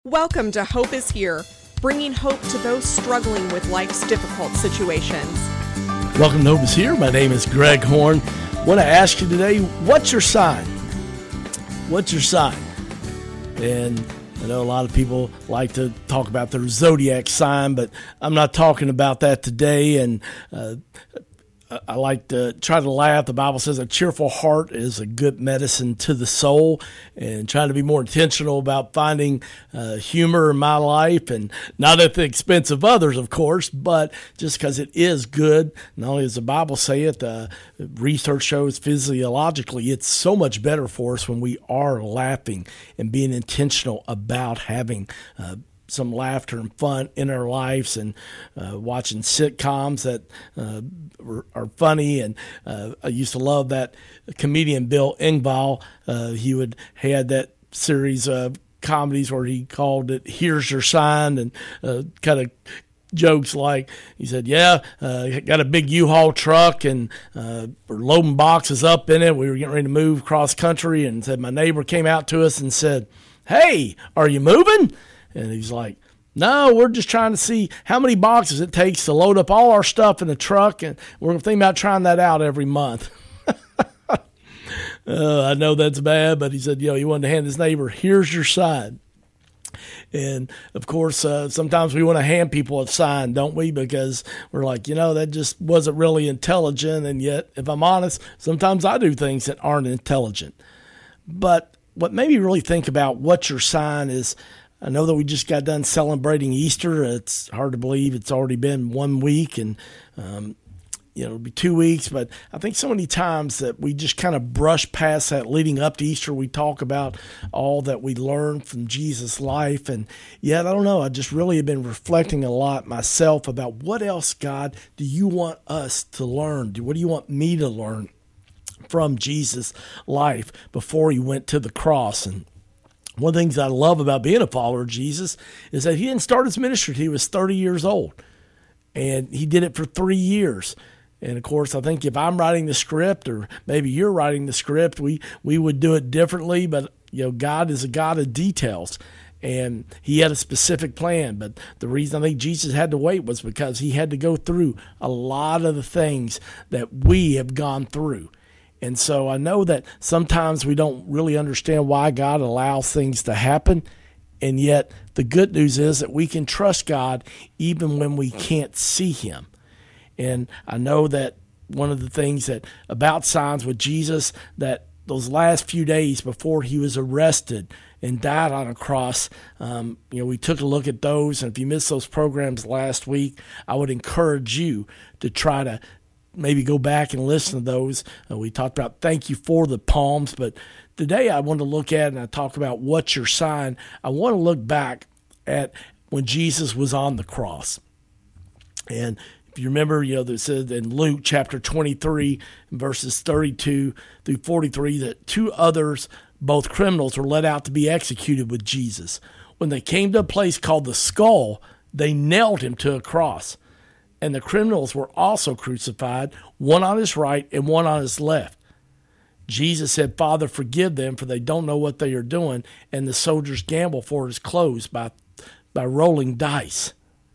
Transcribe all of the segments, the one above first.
Welcome to Hope is Here, bringing hope to those struggling with life's difficult situations. Welcome to Hope is Here. My name is Greg Horn. I want to ask you today, what's your sign? What's your sign? And I know a lot of people like to talk about their zodiac sign, but I'm not talking about that today. And I like to try to laugh. The Bible says a cheerful heart is a good medicine to the soul, and trying to be more intentional about finding humor in my life, and not at the expense of others, of course, but just because it is good. Not only does the Bible say it, research shows physiologically it's so much better for us when we are laughing and being intentional about having some laughter and fun in our lives, and watching sitcoms that are funny. And I used to love that comedian Bill Engvall. He had that series of comedies where he called it "Here's Your Sign," and kind of jokes like, he said, got a big U-Haul truck, and we're loading boxes up in it. We were getting ready to move cross country, and said, my neighbor came out to us and said, "Hey, are you moving?" And he's like, "No, we're just trying to see how many boxes it takes to load up all our stuff in the truck, and we're thinking about trying that out every month." I know that's bad, but he said, he wanted to hand his neighbor, "Here's your sign." And, of course, sometimes we want to hand people a sign, don't we? Because we're like, that just wasn't really intelligent. And yet, if I'm honest, sometimes I do things that aren't intelligent. But what made me really think about what your sign is, I know that we just got done celebrating Easter. It's hard to believe it's already been 1 week, and it'll be 2 weeks. But I think so many times that we just kind of brush past that leading up to Easter. We talk about all that we learned from Jesus' life, and yet I don't know. I just really have been reflecting a lot myself about what else, God, do you want us to learn? What do you want me to learn from Jesus' life before he went to the cross? And one of the things I love about being a follower of Jesus is that he didn't start his ministry until he was 30 years old. And he did it for 3 years. And, of course, I think if I'm writing the script, or maybe you're writing the script, we would do it differently. But, God is a God of details. And he had a specific plan. But the reason I think Jesus had to wait was because he had to go through a lot of the things that we have gone through. And so I know that sometimes we don't really understand why God allows things to happen. And yet the good news is that we can trust God even when we can't see him. And I know that one of the things that about signs with Jesus, that those last few days before he was arrested and died on a cross, we took a look at those. And if you missed those programs last week, I would encourage you to try to maybe go back and listen to those. We talked about thank you for the palms, but today I want to look at, and I talk about what's your sign. I want to look back at when Jesus was on the cross. And if you remember, it said in Luke chapter 23, verses 32 through 43, that two others, both criminals, were led out to be executed with Jesus. When they came to a place called the Skull, they nailed him to a cross. And the criminals were also crucified, one on his right and one on his left. Jesus said, "Father, forgive them, for they don't know what they are doing." And the soldiers gambled for his clothes by rolling dice.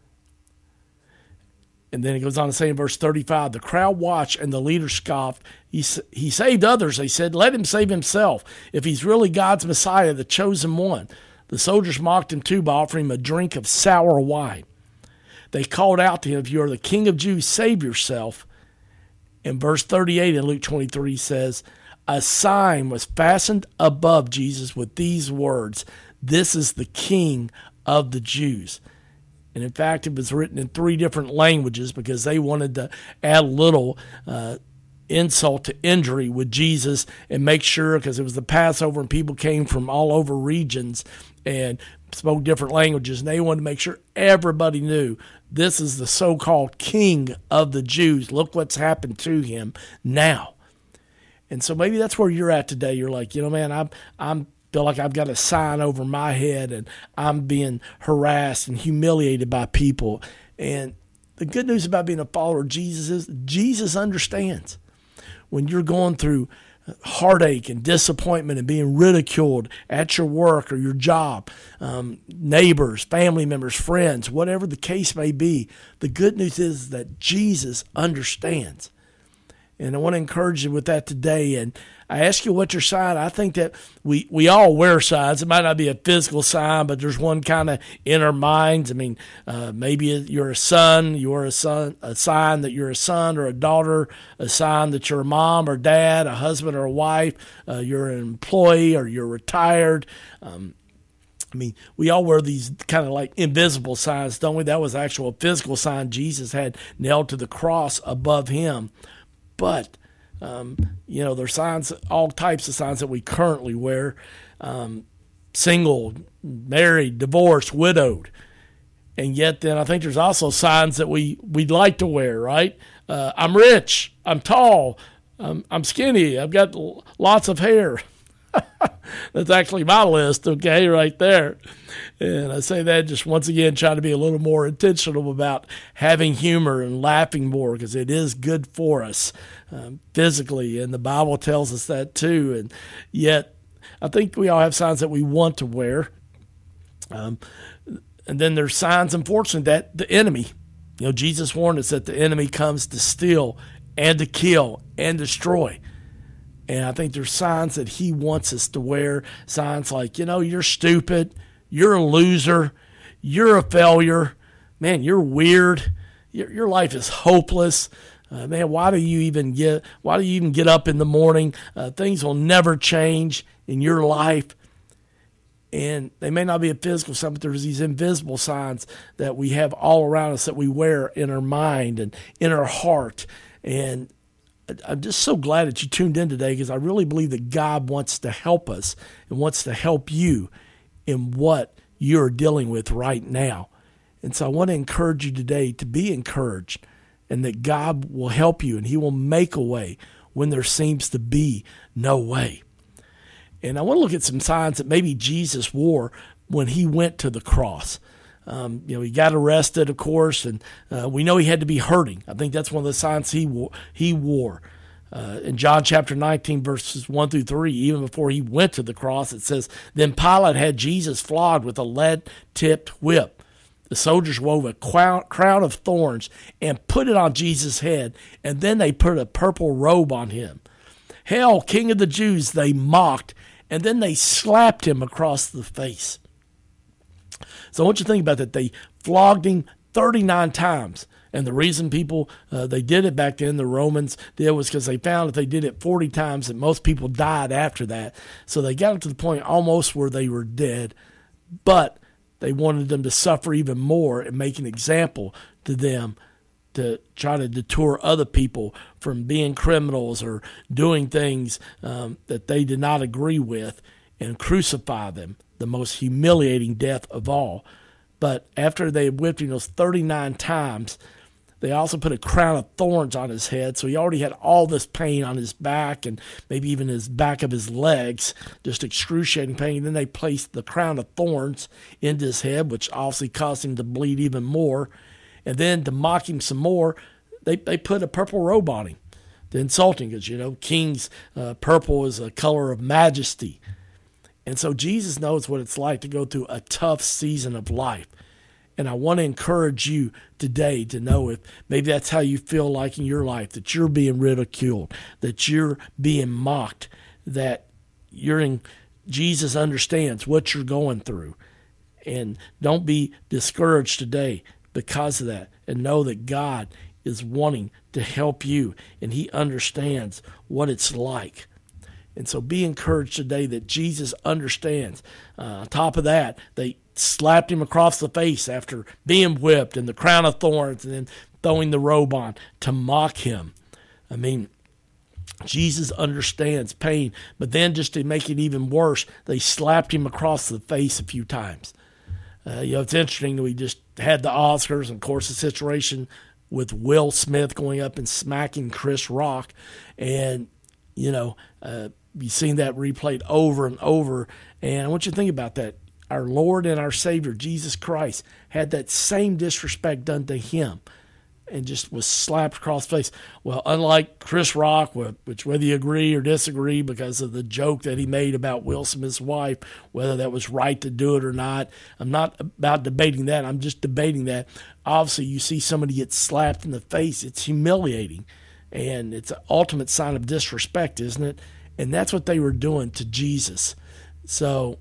And then it goes on to say in verse 35, the crowd watched and the leaders scoffed. He saved others. They said, "Let him save himself. If he's really God's Messiah, the chosen one." The soldiers mocked him too by offering him a drink of sour wine. They called out to him, "If you are the King of Jews, save yourself." And verse 38 in Luke 23 says, a sign was fastened above Jesus with these words, "This is the King of the Jews." And in fact, it was written in 3 different languages because they wanted to add a little insult to injury with Jesus and make sure, because it was the Passover and people came from all over regions and spoke different languages, and they wanted to make sure everybody knew this is the so-called King of the Jews. Look what's happened to him now. And so maybe that's where you're at today. You're like, man, I'm feel like I've got a sign over my head and I'm being harassed and humiliated by people. And the good news about being a follower of Jesus is Jesus understands. When you're going through heartache and disappointment and being ridiculed at your work or your job, neighbors, family members, friends, whatever the case may be, the good news is that Jesus understands. And I want to encourage you with that today. And I ask you what your sign. I think that we all wear signs. It might not be a physical sign, but there's one kind of in our minds. I mean, maybe you're a son. You're a sign that you're a son or a daughter, a sign that you're a mom or dad, a husband or a wife, you're an employee or you're retired. I mean, we all wear these kind of like invisible signs, don't we? That was actual physical sign Jesus had nailed to the cross above him. But, there's signs, all types of signs that we currently wear, single, married, divorced, widowed. And yet then I think there's also signs that we'd like to wear, right? I'm rich, I'm tall, I'm skinny, I've got lots of hair. That's actually my list, okay, right there. And I say that just once again, trying to be a little more intentional about having humor and laughing more, because it is good for us physically, and the Bible tells us that too. And yet, I think we all have signs that we want to wear. And then there's signs, unfortunately, that the enemy, Jesus warned us that the enemy comes to steal and to kill and destroy. And I think there's signs that he wants us to wear, signs like, you're stupid, you're a loser, you're a failure, man, you're weird, your life is hopeless, man, why do you even get up in the morning? Things will never change in your life. And they may not be a physical sign, but there's these invisible signs that we have all around us that we wear in our mind and in our heart. And I'm just so glad that you tuned in today, because I really believe that God wants to help us and wants to help you in what you're dealing with right now. And so I want to encourage you today to be encouraged, and that God will help you and he will make a way when there seems to be no way. And I want to look at some signs that maybe Jesus wore when he went to the cross. He got arrested, of course, and we know he had to be hurting. I think that's one of the signs he wore. In John chapter 19, verses 1 through 3, even before he went to the cross, it says, "Then Pilate had Jesus flogged with a lead-tipped whip. The soldiers wove a crown of thorns and put it on Jesus' head, and then they put a purple robe on him. 'Hail, King of the Jews,' they mocked, and then they slapped him across the face." So I want you to think about that. They flogged him 39 times. And the reason people, they did it back then, the Romans did, was because they found if they did it 40 times that most people died after that. So they got to the point almost where they were dead. But they wanted them to suffer even more and make an example to them, to try to deter other people from being criminals or doing things that they did not agree with, and crucify them, the most humiliating death of all. But after they had whipped him those 39 times, they also put a crown of thorns on his head. So he already had all this pain on his back and maybe even his back of his legs, just excruciating pain. And then they placed the crown of thorns into his head, which obviously caused him to bleed even more. And then to mock him some more, they put a purple robe on him to insult him, because, kings, purple is a color of majesty. And so Jesus knows what it's like to go through a tough season of life. And I want to encourage you today to know, if maybe that's how you feel like in your life, that you're being ridiculed, that you're being mocked, that Jesus understands what you're going through. And don't be discouraged today because of that. And know that God is wanting to help you, and he understands what it's like. And so be encouraged today that Jesus understands. On top of that, they slapped him across the face after being whipped, and the crown of thorns, and then throwing the robe on to mock him. I mean, Jesus understands pain. But then, just to make it even worse, they slapped him across the face a few times. It's interesting that we just had the Oscars, and of course the situation with Will Smith going up and smacking Chris Rock. And, you've seen that replayed over and over. And I want you to think about that. Our Lord and our Savior, Jesus Christ, had that same disrespect done to him. and just was slapped across the face. Well, unlike Chris Rock, which whether you agree or disagree because of the joke that he made about Will Smith's wife, whether that was right to do it or not, I'm not about debating that. I'm just debating that. Obviously, you see somebody get slapped in the face, it's humiliating, and it's an ultimate sign of disrespect, isn't it? And that's what they were doing to Jesus. So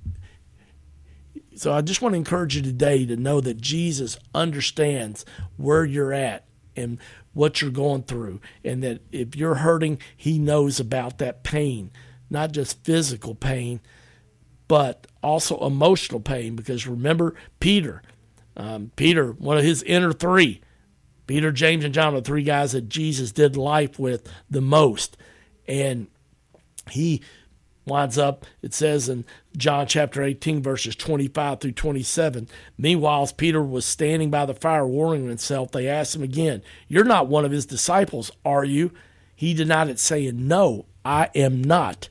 I just want to encourage you today to know that Jesus understands where you're at and what you're going through, and that if you're hurting, he knows about that pain, not just physical pain, but also emotional pain. Because remember, Peter, one of his inner three, Peter, James, and John, are the three guys that Jesus did life with the most. And he winds up, it says in John chapter 18, verses 25 through 27, meanwhile, as Peter was standing by the fire warming himself, they asked him again, "You're not one of his disciples, are you?" He denied it, saying, "No, I am not."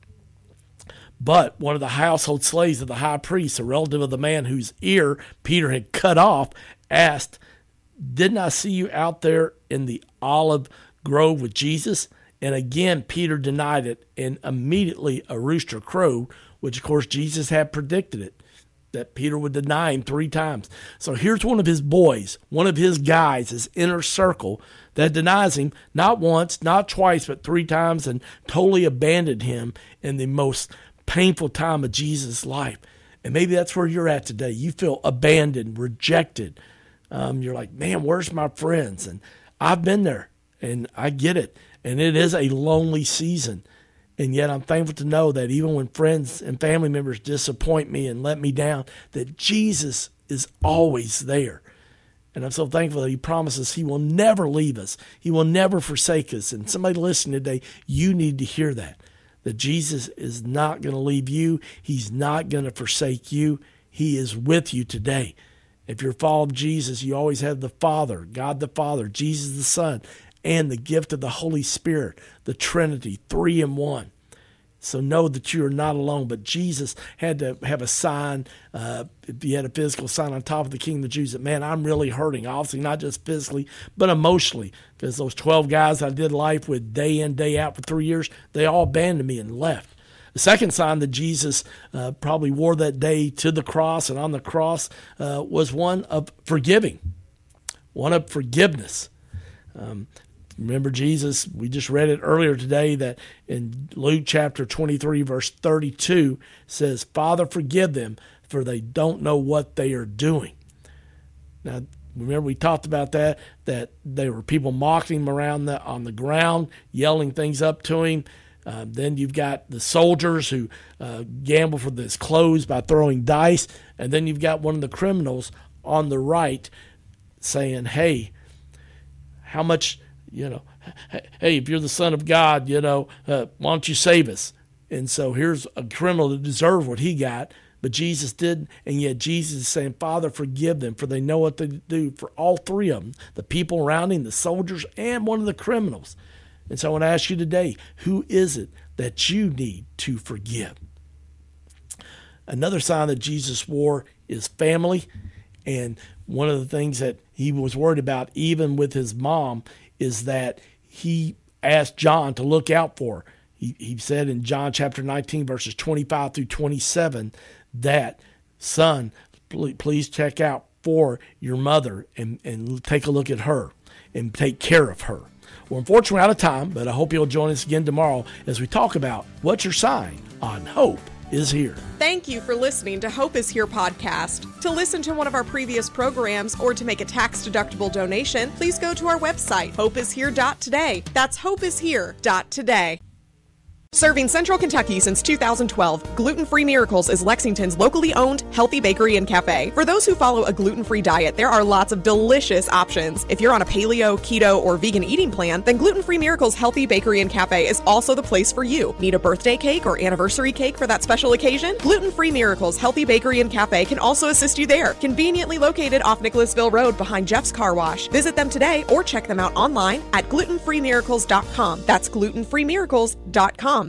But one of the household slaves of the high priest, a relative of the man whose ear Peter had cut off, asked, "Didn't I see you out there in the olive grove with Jesus?" And again, Peter denied it, and immediately a rooster crowed, which, of course, Jesus had predicted it, that Peter would deny him 3 times. So here's one of his boys, one of his guys, his inner circle, that denies him not once, not twice, but 3 times, and totally abandoned him in the most painful time of Jesus' life. And maybe that's where you're at today. You feel abandoned, rejected. You're like, man, where's my friends? And I've been there, and I get it. And it is a lonely season. And yet I'm thankful to know that even when friends and family members disappoint me and let me down, that Jesus is always there. And I'm so thankful that he promises he will never leave us. He will never forsake us. And somebody listening today, you need to hear that Jesus is not going to leave you. He's not going to forsake you. He is with you today. If you're following Jesus, you always have the Father, God the Father, Jesus the Son, and the gift of the Holy Spirit, the Trinity, 3 in 1. So know that you are not alone. But Jesus had to have a sign, if he had a physical sign on top of the King of the Jews, that, man, I'm really hurting. Obviously, not just physically, but emotionally. Because those 12 guys I did life with day in, day out for 3 years, they all abandoned me and left. The second sign that Jesus probably wore that day to the cross and on the cross was one of forgiving, one of forgiveness. Remember Jesus, we just read it earlier today, that in Luke chapter 23, verse 32 says, "Father, forgive them, for they don't know what they are doing." Now, remember we talked about that there were people mocking him around on the ground, yelling things up to him. Then you've got the soldiers who gamble for his clothes by throwing dice. And then you've got one of the criminals on the right saying, hey, how much... hey, if you're the Son of God, why don't you save us? And so here's a criminal that deserved what he got, but Jesus didn't. And yet Jesus is saying, Father, forgive them, for they know what they do. For all 3 of them, the people around him, the soldiers, and one of the criminals. And so I want to ask you today, who is it that you need to forgive? Another sign that Jesus wore is family. And one of the things that he was worried about, even with his mom, is that he asked John to look out for her. He said in John chapter 19, verses 25 through 27, that, son, please check out for your mother and take a look at her and take care of her. Well, unfortunately, we're out of time, but I hope you'll join us again tomorrow as we talk about what's your sign on Hope is Here. Thank you for listening to Hope is Here podcast. To listen to one of our previous programs or to make a tax-deductible donation, please go to our website, hopeishere.today. That's hopeishere.today. Serving Central Kentucky since 2012, Gluten-Free Miracles is Lexington's locally owned, healthy bakery and cafe. For those who follow a gluten-free diet, there are lots of delicious options. If you're on a paleo, keto, or vegan eating plan, then Gluten-Free Miracles Healthy Bakery and Cafe is also the place for you. Need a birthday cake or anniversary cake for that special occasion? Gluten-Free Miracles Healthy Bakery and Cafe can also assist you there. Conveniently located off Nicholasville Road behind Jeff's Car Wash. Visit them today or check them out online at glutenfreemiracles.com. That's glutenfreemiracles.com.